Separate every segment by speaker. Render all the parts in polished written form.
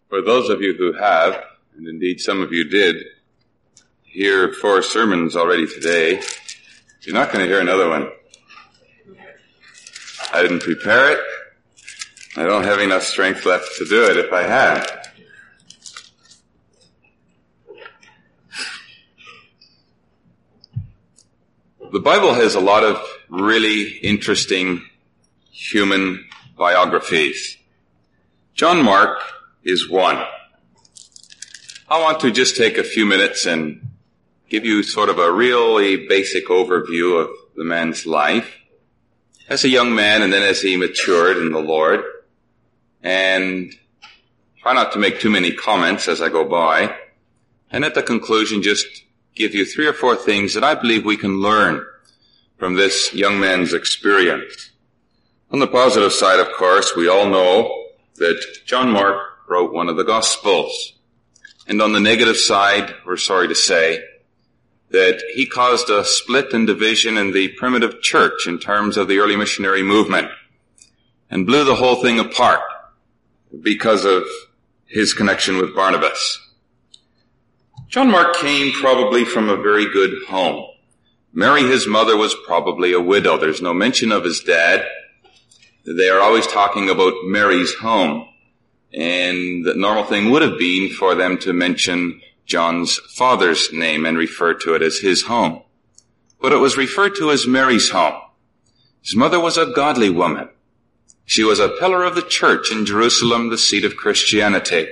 Speaker 1: For those of you who have, and indeed some of you did, hear 4 sermons already today, you're not going to hear another one. I didn't prepare it. I don't have enough strength left to do it if I had. The Bible has a lot of really interesting human biographies. John Mark is one. I want to just take a few minutes and give you sort of a really basic overview of the man's life as a young man and then as he matured in the Lord, and try not to make too many comments as I go by, and at the conclusion just give you 3 or 4 things that I believe we can learn from this young man's experience. On the positive side, of course, we all know that John Mark wrote one of the Gospels. And on the negative side, we're sorry to say that he caused a split and division in the primitive church in terms of the early missionary movement and blew the whole thing apart because of his connection with Barnabas. John Mark came probably from a very good home. Mary, his mother, was probably a widow. There's no mention of his dad. They are always talking about Mary's home. And the normal thing would have been for them to mention John's father's name and refer to it as his home. But it was referred to as Mary's home. His mother was a godly woman. She was a pillar of the church in Jerusalem, the seat of Christianity.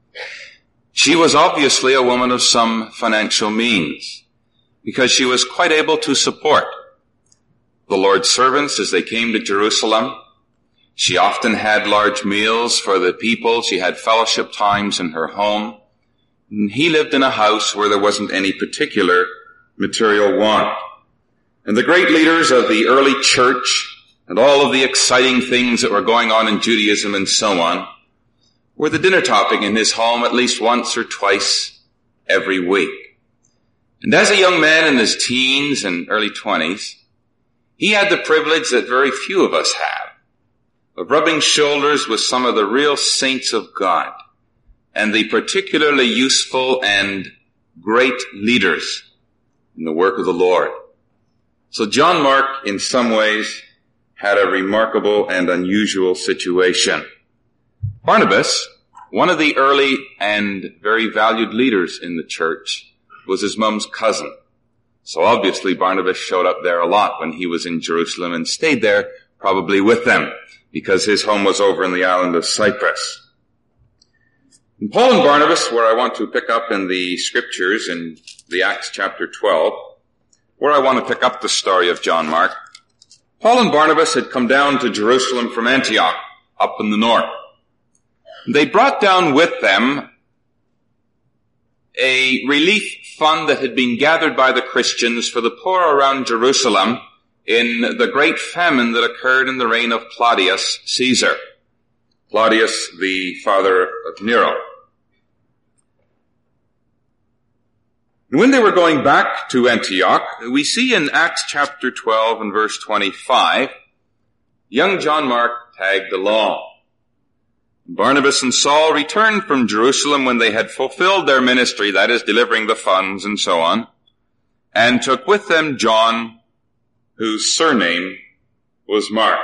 Speaker 1: She was obviously a woman of some financial means, because she was quite able to support the Lord's servants as they came to Jerusalem. She often had large meals for the people. She had fellowship times in her home. And he lived in a house where there wasn't any particular material want. And the great leaders of the early church and all of the exciting things that were going on in Judaism and so on were the dinner topic in his home at least once or twice every week. And as a young man in his teens and early 20s, he had the privilege that very few of us have, of rubbing shoulders with some of the real saints of God and the particularly useful and great leaders in the work of the Lord. So John Mark, in some ways, had a remarkable and unusual situation. Barnabas, one of the early and very valued leaders in the church, was his mom's cousin. So obviously Barnabas showed up there a lot when he was in Jerusalem and stayed there, probably with them, because his home was over in the island of Cyprus. And Paul and Barnabas, where I want to pick up in the scriptures in the Acts chapter 12, where I want to pick up the story of John Mark, Paul and Barnabas had come down to Jerusalem from Antioch, up in the north. They brought down with them a relief fund that had been gathered by the Christians for the poor around Jerusalem in the great famine that occurred in the reign of Claudius Caesar. Claudius, the father of Nero. And when they were going back to Antioch, we see in Acts chapter 12 and verse 25, young John Mark tagged along. Barnabas and Saul returned from Jerusalem when they had fulfilled their ministry, that is, delivering the funds and so on, and took with them John, whose surname was Mark.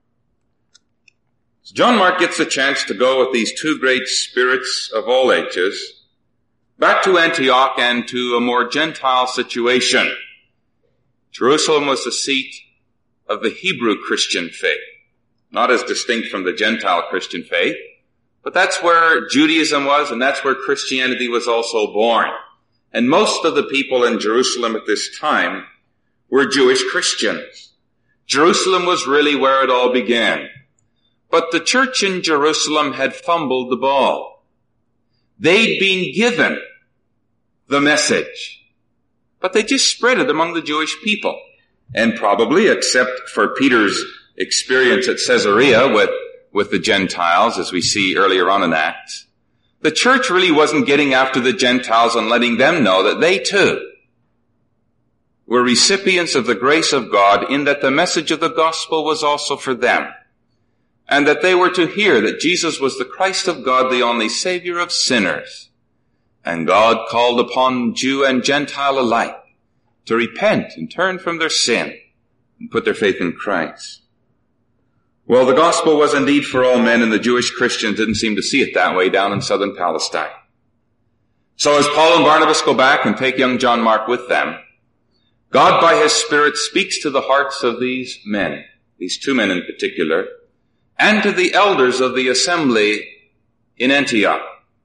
Speaker 1: So John Mark gets a chance to go with these 2 great spirits of all ages back to Antioch and to a more Gentile situation. Jerusalem was the seat of the Hebrew Christian faith, not as distinct from the Gentile Christian faith, but that's where Judaism was, and that's where Christianity was also born. And most of the people in Jerusalem at this time were Jewish Christians. Jerusalem was really where it all began. But the church in Jerusalem had fumbled the ball. They'd been given the message, but they just spread it among the Jewish people. And probably, except for Peter's experience at Caesarea with the Gentiles, as we see earlier on in Acts, the church really wasn't getting after the Gentiles and letting them know that they too were recipients of the grace of God, in that the message of the gospel was also for them. and that they were to hear that Jesus was the Christ of God, the only Savior of sinners. And God called upon Jew and Gentile alike to repent and turn from their sin and put their faith in Christ. Well, the gospel was indeed for all men, and the Jewish Christians didn't seem to see it that way down in southern Palestine. So as Paul and Barnabas go back and take young John Mark with them, God by his Spirit speaks to the hearts of these men, these two men in particular, and to the elders of the assembly in Antioch,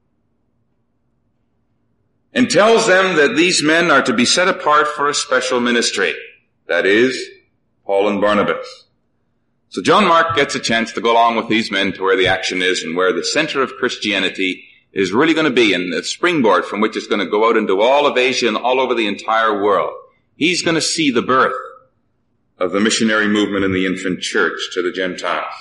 Speaker 1: and tells them that these men are to be set apart for a special ministry. That is, Paul and Barnabas. So John Mark gets a chance to go along with these men to where the action is and where the center of Christianity is really going to be, and the springboard from which it's going to go out into all of Asia and all over the entire world. He's going to see the birth of the missionary movement in the infant church to the Gentiles.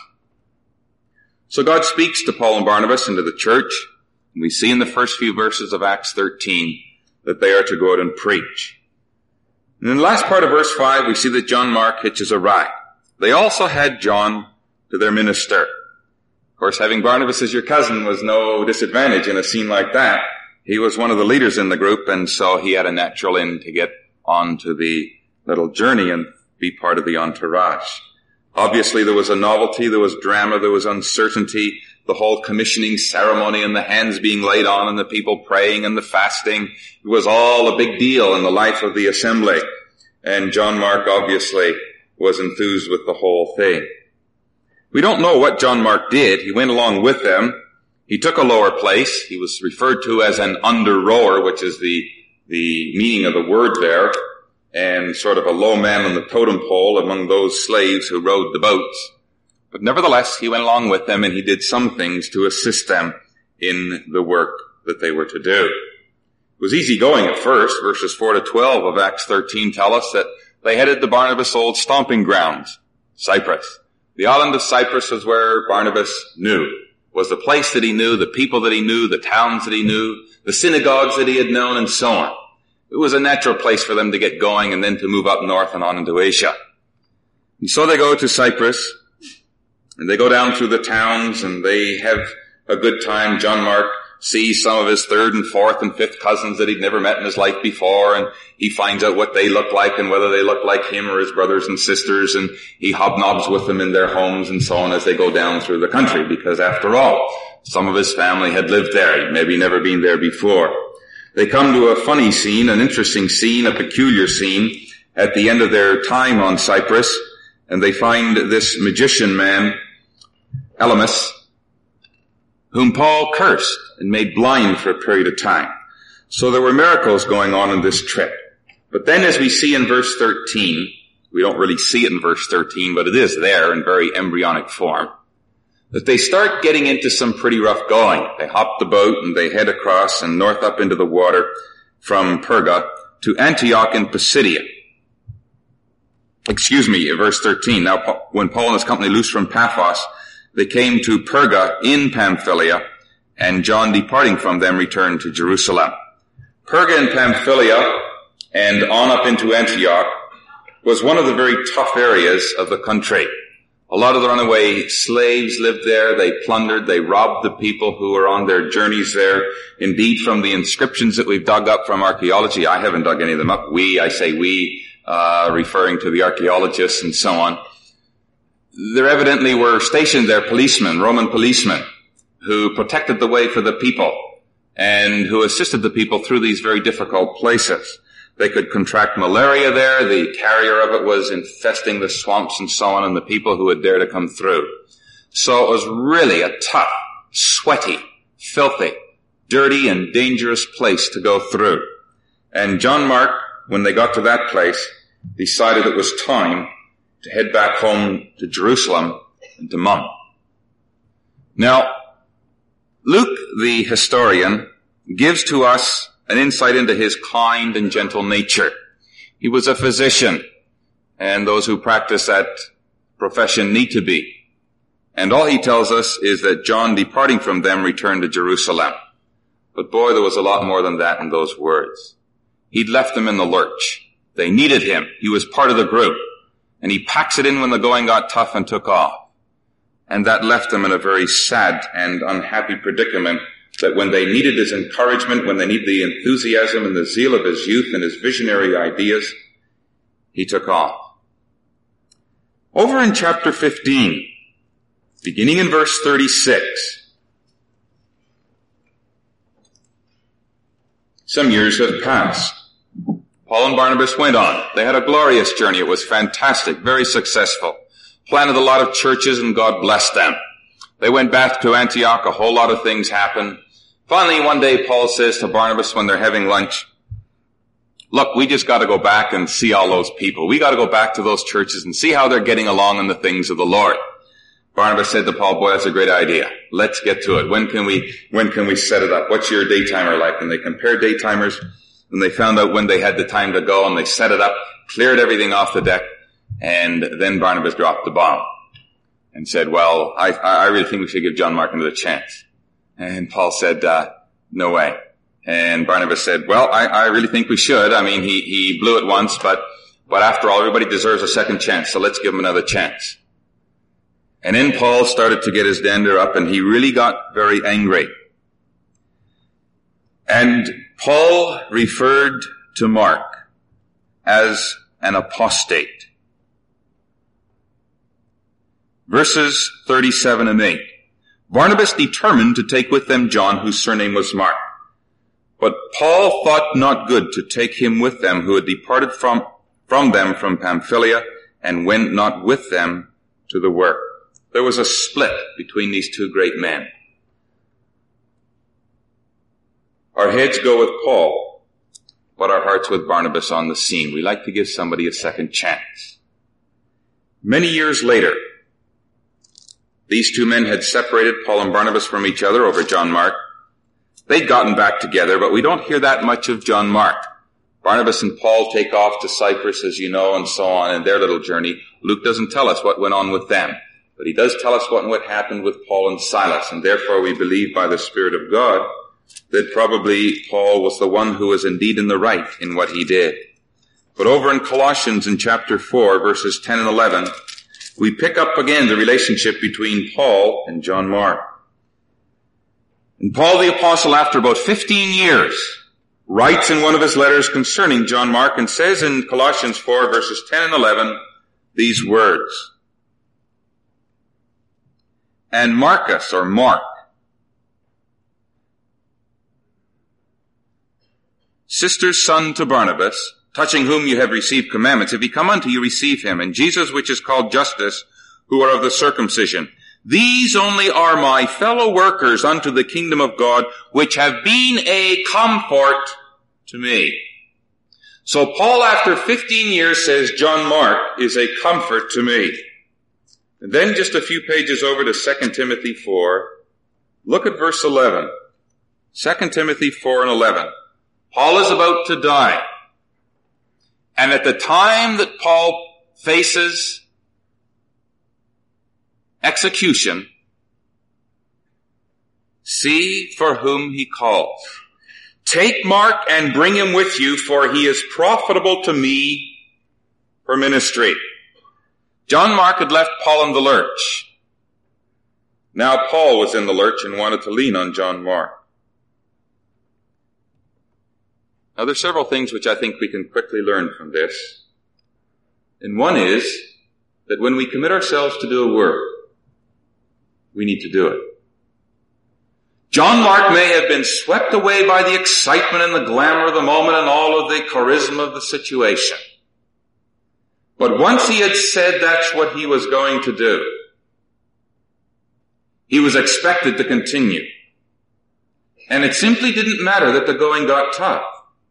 Speaker 1: So God speaks to Paul and Barnabas and to the church, and we see in the first few verses of Acts 13 that they are to go out and preach. And in the last part of verse 5, we see that John Mark hitches a ride. They also had John to their minister. Of course, having Barnabas as your cousin was no disadvantage in a scene like that. He was one of the leaders in the group, and so he had a natural in to get onto the little journey and be part of the entourage. Obviously, there was a novelty, there was drama, there was uncertainty, the whole commissioning ceremony and the hands being laid on and the people praying and the fasting. It was all a big deal in the life of the assembly. And John Mark obviously was enthused with the whole thing. We don't know what John Mark did. He went along with them. He took a lower place. He was referred to as an under-rower, which is the meaning of the word there, and sort of a low man on the totem pole among those slaves who rowed the boats. But nevertheless, he went along with them, and he did some things to assist them in the work that they were to do. It was easy going at first. Verses 4 to 12 of Acts 13 tell us that they headed to Barnabas' old stomping grounds, Cyprus. The island of Cyprus was where Barnabas knew, was the place that he knew, the people that he knew, the towns that he knew, the synagogues that he had known, and so on. It was a natural place for them to get going and then to move up north and on into Asia. And so they go to Cyprus, and they go down through the towns, and they have a good time. John Mark sees some of his third and fourth and fifth cousins that he'd never met in his life before, and he finds out what they look like and whether they look like him or his brothers and sisters, and he hobnobs with them in their homes and so on as they go down through the country, because after all, some of his family had lived there, he'd maybe never been there before. They come to a funny scene, an interesting scene, a peculiar scene at the end of their time on Cyprus, and they find this magician man, Elymas, whom Paul cursed and made blind for a period of time. So there were miracles going on in this trip. But then as we see in verse 13, we don't really see it in verse 13, but it is there in very embryonic form, that they start getting into some pretty rough going. They hop the boat and they head across and north up into the water from Perga to Antioch in Pisidia. Verse 13. Now, when Paul and his company loosed from Paphos, they came to Perga in Pamphylia, and John, departing from them, returned to Jerusalem. Perga in Pamphylia and on up into Antioch was one of the very tough areas of the country. A lot of the runaway slaves lived there. They plundered, they robbed the people who were on their journeys there. Indeed, from the inscriptions that we've dug up from archaeology, I haven't dug any of them up. I say we, referring to the archaeologists and so on. There evidently were stationed there policemen, Roman policemen, who protected the way for the people and who assisted the people through these very difficult places. They could contract malaria there. The carrier of it was infesting the swamps and so on, and the people who would dare to come through. So it was really a tough, sweaty, filthy, dirty, and dangerous place to go through. And John Mark, when they got to that place, decided it was time to head back home to Jerusalem and to Mum. Now, Luke, the historian, gives to us an insight into his kind and gentle nature. He was a physician, and those who practice that profession need to be. And all he tells us is that John, departing from them, returned to Jerusalem. But boy, there was a lot more than that in those words. He'd left them in the lurch. They needed him. He was part of the group. And he packs it in when the going got tough and took off. And that left them in a very sad and unhappy predicament, that when they needed his encouragement, when they needed the enthusiasm and the zeal of his youth and his visionary ideas, he took off. Over in chapter 15, beginning in verse 36, some years have passed. Paul and Barnabas went on. They had a glorious journey. It was fantastic, very successful. Planted a lot of churches, and God blessed them. They went back to Antioch. A whole lot of things happened. Finally, one day, Paul says to Barnabas when they're having lunch, look, we just got to go back and see all those people. We got to go back to those churches and see how they're getting along in the things of the Lord. Barnabas said to Paul, boy, that's a great idea. Let's get to it. When can we set it up? What's your daytimer like? And they compared daytimers, and they found out when they had the time to go, and they set it up, cleared everything off the deck, and then Barnabas dropped the bomb and said, well, I really think we should give John Mark another chance. And Paul said, no way. And Barnabas said, well, I really think we should. I mean, he blew it once, but after all, everybody deserves a second chance, so let's give him another chance. And then Paul started to get his dander up, and he really got very angry. And Paul referred to Mark as an apostate. Verses 37 and 8. Barnabas determined to take with them John, whose surname was Mark. But Paul thought not good to take him with them, who had departed from them from Pamphylia, and went not with them to the work. There was a split between these two great men. Our heads go with Paul, but our hearts with Barnabas on the scene. We like to give somebody a second chance. Many years later, these two men had separated, Paul and Barnabas, from each other over John Mark. They'd gotten back together, but we don't hear that much of John Mark. Barnabas and Paul take off to Cyprus, as you know, and so on, in their little journey. Luke doesn't tell us what went on with them, but he does tell us what happened with Paul and Silas, and therefore we believe by the Spirit of God that probably Paul was the one who was indeed in the right in what he did. But over in Colossians in chapter 4, verses 10 and 11, we pick up again the relationship between Paul and John Mark. And Paul the Apostle, after about 15 years, writes in one of his letters concerning John Mark and says in Colossians 4, verses 10 and 11, these words, and Marcus, or Mark, sister's son to Barnabas, touching whom you have received commandments, if he come unto you, receive him. And Jesus, which is called Justus, who are of the circumcision. These only are my fellow workers unto the kingdom of God, which have been a comfort to me. So Paul, after 15 years, says John Mark is a comfort to me. And then just a few pages over to 2 Timothy 4, look at verse 11. 2 Timothy 4 and 11. Paul is about to die. And at the time that Paul faces execution, see for whom he calls. Take Mark and bring him with you, for he is profitable to me for ministry. John Mark had left Paul in the lurch. Now Paul was in the lurch and wanted to lean on John Mark. Now there's several things which I think we can quickly learn from this. And one is that when we commit ourselves to do a work, we need to do it. John Mark may have been swept away by the excitement and the glamour of the moment and all of the charisma of the situation. But once he had said that's what he was going to do, he was expected to continue. And it simply didn't matter that the going got tough.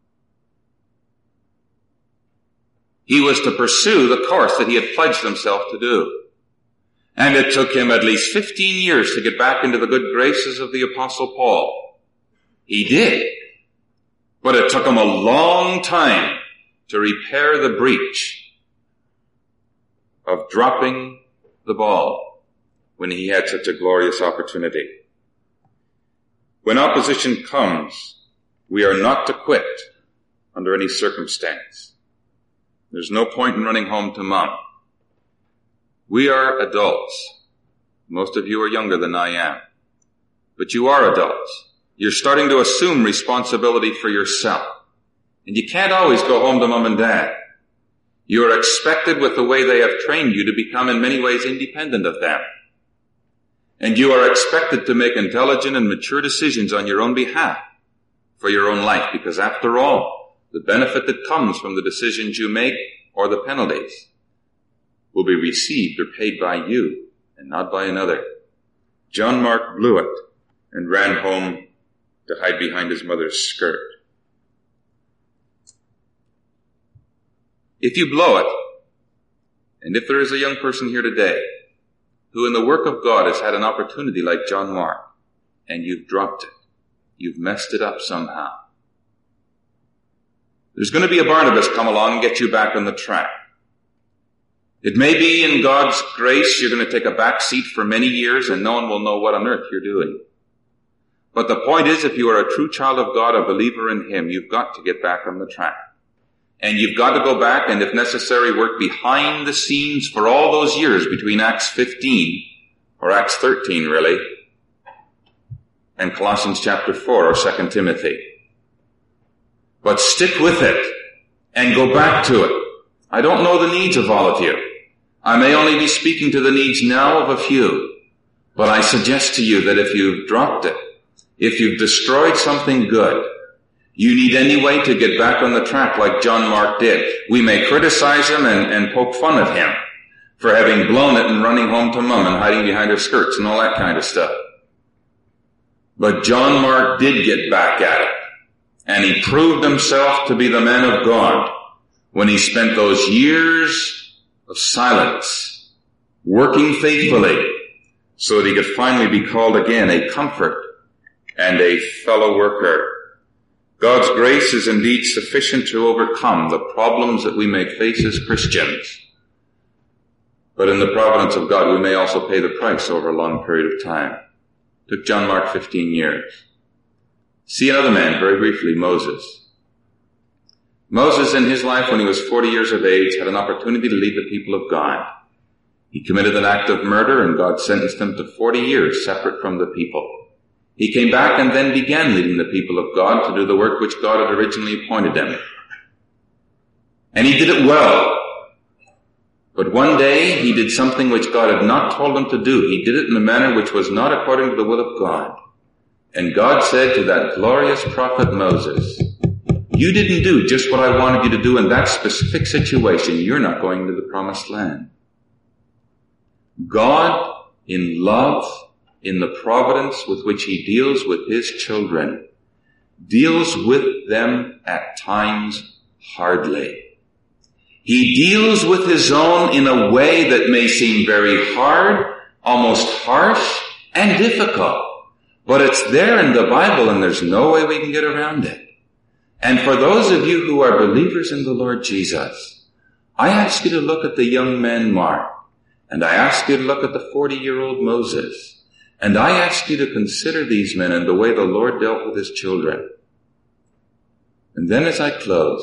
Speaker 1: He was to pursue the course that he had pledged himself to do. And it took him at least 15 years to get back into the good graces of the Apostle Paul. He did. But it took him a long time to repair the breach of dropping the ball when he had such a glorious opportunity. When opposition comes, we are not to quit under any circumstance. There's no point in running home to mom. We are adults. Most of you are younger than I am. But you are adults. You're starting to assume responsibility for yourself. And you can't always go home to mom and dad. You are expected, with the way they have trained you, to become in many ways independent of them. And you are expected to make intelligent and mature decisions on your own behalf for your own life, because after all, the benefit that comes from the decisions you make, or the penalties, will be received or paid by you and not by another. John Mark blew it and ran home to hide behind his mother's skirt. If you blow it, and if there is a young person here today who in the work of God has had an opportunity like John Mark, and you've dropped it, you've messed it up somehow, there's going to be a Barnabas come along and get you back on the track. It may be in God's grace you're going to take a back seat for many years and no one will know what on earth you're doing. But the point is, if you are a true child of God, a believer in Him, you've got to get back on the track. And you've got to go back and, if necessary, work behind the scenes for all those years between Acts 15, or Acts 13 really, and Colossians chapter 4 or 2 Timothy. But stick with it and go back to it. I don't know the needs of all of you. I may only be speaking to the needs now of a few, but I suggest to you that if you've dropped it, if you've destroyed something good, you need any way to get back on the track like John Mark did. We may criticize him and poke fun at him for having blown it and running home to mom and hiding behind her skirts and all that kind of stuff. But John Mark did get back at it, and he proved himself to be the man of God when he spent those years of silence, working faithfully, so that he could finally be called again a comfort and a fellow worker. God's grace is indeed sufficient to overcome the problems that we may face as Christians. But in the providence of God, we may also pay the price over a long period of time. It took John Mark 15 years. See another man, very briefly, Moses. Moses, in his life, when he was 40 years of age, had an opportunity to lead the people of God. He committed an act of murder, and God sentenced him to 40 years separate from the people. He came back and then began leading the people of God to do the work which God had originally appointed him. And he did it well. But one day he did something which God had not told him to do. He did it in a manner which was not according to the will of God. And God said to that glorious prophet Moses, "You didn't do just what I wanted you to do in that specific situation. You're not going to the promised land." God, in love, in the providence with which He deals with His children, deals with them at times hardly. He deals with His own in a way that may seem very hard, almost harsh, and difficult. But it's there in the Bible, and there's no way we can get around it. And for those of you who are believers in the Lord Jesus, I ask you to look at the young man Mark, and I ask you to look at the 40-year-old Moses, and I ask you to consider these men and the way the Lord dealt with His children. And then as I close,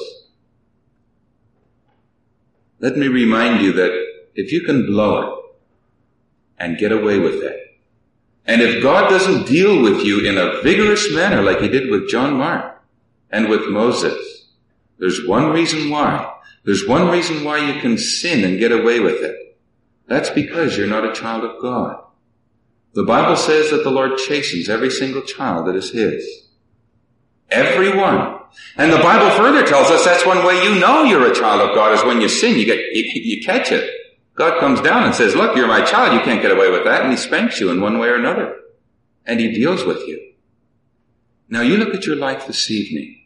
Speaker 1: let me remind you that if you can blow it and get away with it, and if God doesn't deal with you in a vigorous manner like He did with John Mark and with Moses, there's one reason why. There's one reason why you can sin and get away with it. That's because you're not a child of God. The Bible says that the Lord chastens every single child that is His. Every one. And the Bible further tells us that's one way you know you're a child of God, is when you sin, you catch it. God comes down and says, "Look, you're my child, you can't get away with that," and He spanks you in one way or another. And He deals with you. Now you look at your life this evening.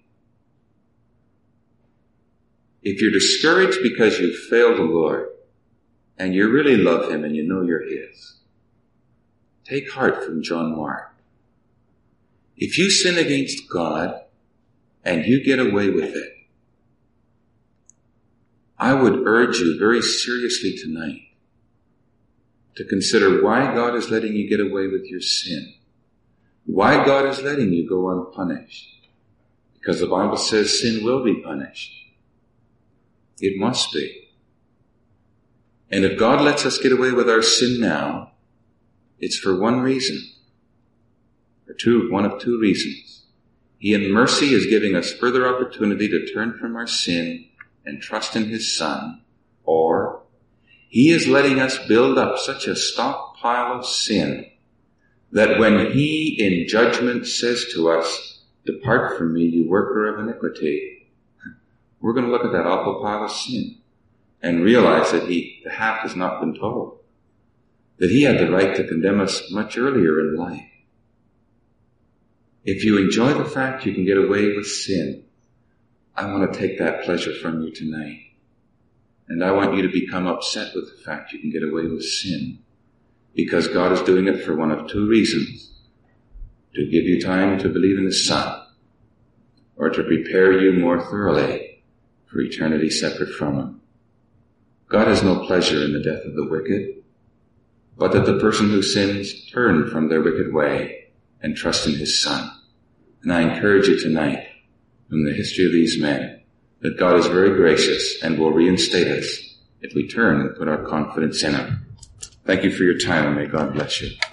Speaker 1: If you're discouraged because you failed the Lord, and you really love Him and you know you're His, take heart from John Mark. If you sin against God and you get away with it, I would urge you very seriously tonight to consider why God is letting you get away with your sin. Why God is letting you go unpunished. Because the Bible says sin will be punished. It must be. And if God lets us get away with our sin now, It's for one reason, one of two reasons. He in mercy is giving us further opportunity to turn from our sin and trust in his Son, or he is letting us build up such a stockpile of sin that when he in judgment says to us, "Depart from me, you worker of iniquity," we're going to look at that awful pile of sin and realize that the half has not been told, that he had the right to condemn us much earlier in life. If you enjoy the fact you can get away with sin, I want to take that pleasure from you tonight. And I want you to become upset with the fact you can get away with sin, because God is doing it for one of two reasons: to give you time to believe in the Son, or to prepare you more thoroughly for eternity separate from him. God has no pleasure in the death of the wicked, but that the person who sins turn from their wicked way and trust in his Son. And I encourage you tonight, from the history of these men, that God is very gracious and will reinstate us if we turn and put our confidence in him. Thank you for your time, and may God bless you.